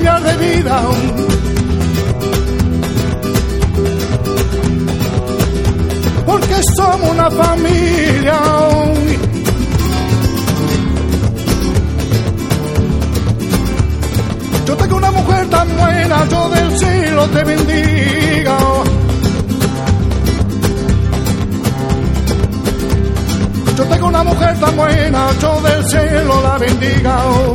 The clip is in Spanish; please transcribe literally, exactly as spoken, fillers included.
cambiar de vida. Porque somos una familia. Yo tengo una mujer tan buena, yo del cielo te bendiga. Yo tengo una mujer tan buena, yo del cielo la bendiga.